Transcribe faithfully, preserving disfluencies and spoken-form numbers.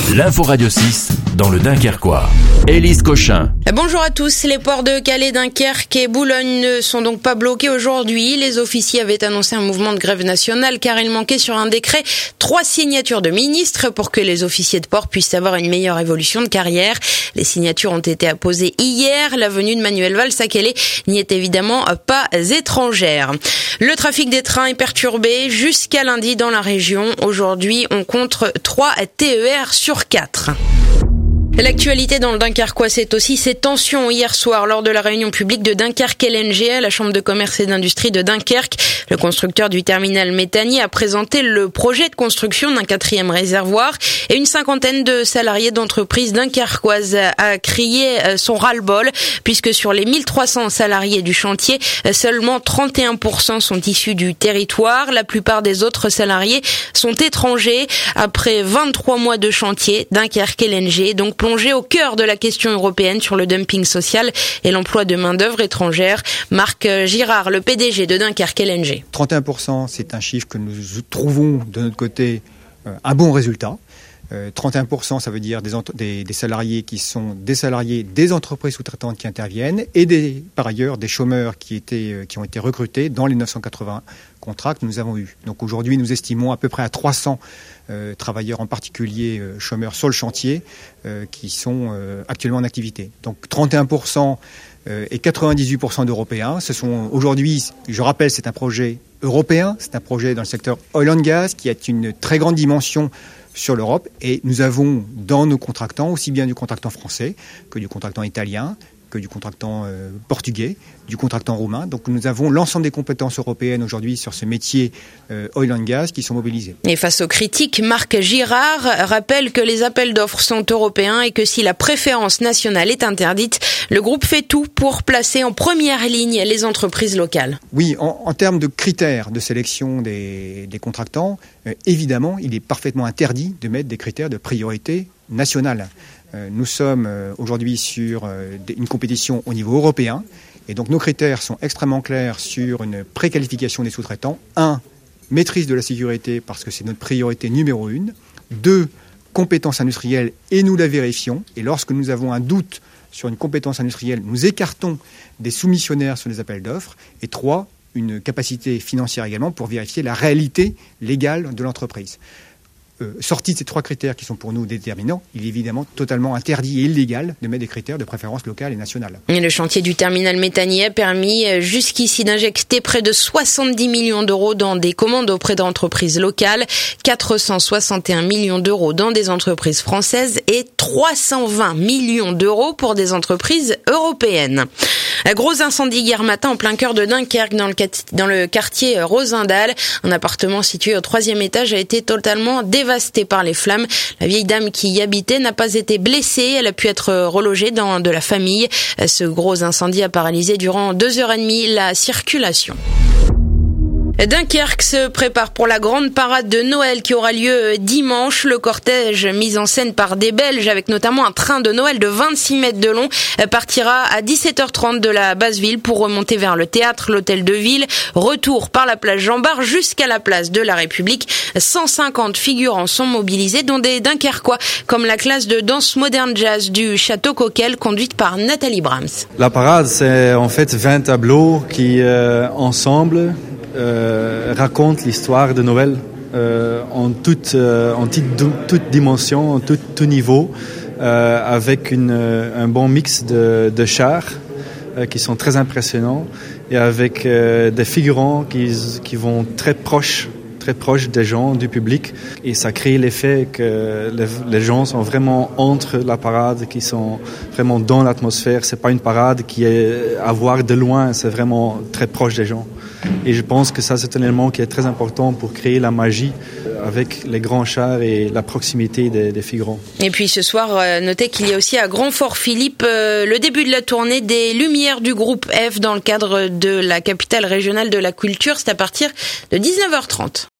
L'info Radio six dans le Dunkerquois. Élise Cochin. Bonjour à tous. Les ports de Calais, Dunkerque et Boulogne ne sont donc pas bloqués aujourd'hui. Les officiers avaient annoncé un mouvement de grève nationale car il manquait sur un décret trois signatures de ministres pour que les officiers de port puissent avoir une meilleure évolution de carrière. Les signatures ont été apposées hier. La venue de Manuel Valls à Calais n'y est évidemment pas étrangère. Le trafic des trains est perturbé jusqu'à lundi dans la région. Aujourd'hui, on compte trois T E R sur quatre. L'actualité dans le Dunkerquois, c'est aussi ces tensions hier soir lors de la réunion publique de Dunkerque L N G à la Chambre de commerce et d'industrie de Dunkerque. Le constructeur du terminal méthanier a présenté le projet de construction d'un quatrième réservoir et une cinquantaine de salariés d'entreprises dunkerquoises a crié son ras-le-bol puisque sur les mille trois cents salariés du chantier, seulement trente et un pour cent sont issus du territoire. La plupart des autres salariés sont étrangers. Après vingt-trois mois de chantier, Dunkerque L N G donc plongé au cœur de la question européenne sur le dumping social et l'emploi de main-d'œuvre étrangère. Marc Girard, le P D G de Dunkerque L N G. trente et un pour cent, c'est un chiffre que nous trouvons de notre côté euh, un bon résultat. Euh, trente et un pour cent, ça veut dire des, ent- des, des salariés qui sont des salariés des entreprises sous-traitantes qui interviennent et des, par ailleurs des chômeurs qui, étaient, euh, qui ont été recrutés dans les neuf cent quatre-vingts contrats que nous avons eus. Donc aujourd'hui, nous estimons à peu près à trois cents euh, travailleurs, en particulier euh, chômeurs sur le chantier, euh, qui sont euh, actuellement en activité. Donc trente et un pour cent euh, et quatre-vingt-dix-huit pour cent d'Européens. Ce sont aujourd'hui, je rappelle, c'est un projet européen, c'est un projet dans le secteur oil and gas qui a une très grande dimension sur l'Europe, et nous avons dans nos contractants aussi bien du contractant français que du contractant italien, que du contractant euh, portugais, du contractant roumain. Donc nous avons l'ensemble des compétences européennes aujourd'hui sur ce métier euh, oil and gas qui sont mobilisées. Et face aux critiques, Marc Girard rappelle que les appels d'offres sont européens et que si la préférence nationale est interdite, le groupe fait tout pour placer en première ligne les entreprises locales. Oui, en, en termes de critères de sélection des, des contractants, euh, évidemment, il est parfaitement interdit de mettre des critères de priorité nationale. Euh, nous sommes euh, aujourd'hui sur euh, une compétition au niveau européen et donc nos critères sont extrêmement clairs sur une préqualification des sous-traitants. Un, maîtrise de la sécurité parce que c'est notre priorité numéro une. Deux, compétences industrielles et nous la vérifions. Et lorsque nous avons un doute sur une compétence industrielle, nous écartons des soumissionnaires sur les appels d'offres. Et trois, une capacité financière également pour vérifier la réalité légale de l'entreprise. Euh, sorti de ces trois critères qui sont pour nous déterminants, il est évidemment totalement interdit et illégal de mettre des critères de préférence locale et nationale. Et le chantier du terminal méthanier a permis jusqu'ici d'injecter près de soixante-dix millions d'euros dans des commandes auprès d'entreprises locales, quatre cent soixante et un millions d'euros dans des entreprises françaises et trois cent vingt millions d'euros pour des entreprises européennes. Un gros incendie hier matin en plein cœur de Dunkerque dans le, dans le quartier Rosendal. Un appartement situé au troisième étage a été totalement dévasté par les flammes. La vieille dame qui y habitait n'a pas été blessée. Elle a pu être relogée dans de la famille. Ce gros incendie a paralysé durant deux heures et demie la circulation. Dunkerque se prépare pour la grande parade de Noël qui aura lieu dimanche. Le cortège mis en scène par des Belges avec notamment un train de Noël de vingt-six mètres de long partira à dix-sept heures trente de la basse ville pour remonter vers le théâtre, l'hôtel de ville. Retour par la place Jean-Bart jusqu'à la place de la République. cent cinquante figurants sont mobilisés dont des Dunkerquois comme la classe de danse moderne jazz du Château Coquel conduite par Nathalie Brahms. La parade, c'est en fait vingt tableaux qui, euh, ensemble, Euh, raconte l'histoire de Noël euh, en toute euh, en toute, toute dimension, en tout, tout niveau, euh, avec une, un bon mix de, de chars euh, qui sont très impressionnants et avec euh, des figurants qui, qui vont très proches très proche des gens, du public, et ça crée l'effet que les, les gens sont vraiment entre la parade, qui sont vraiment dans l'atmosphère. C'est pas une parade qui est à voir de loin, c'est vraiment très proche des gens. Et je pense que ça, c'est un élément qui est très important pour créer la magie avec les grands chars et la proximité des, des figurants. Et puis ce soir, euh, notez qu'il y a aussi à Grand-Fort-Philippe euh, le début de la tournée des Lumières du groupe F dans le cadre de la capitale régionale de la culture. C'est à partir de dix-neuf heures trente.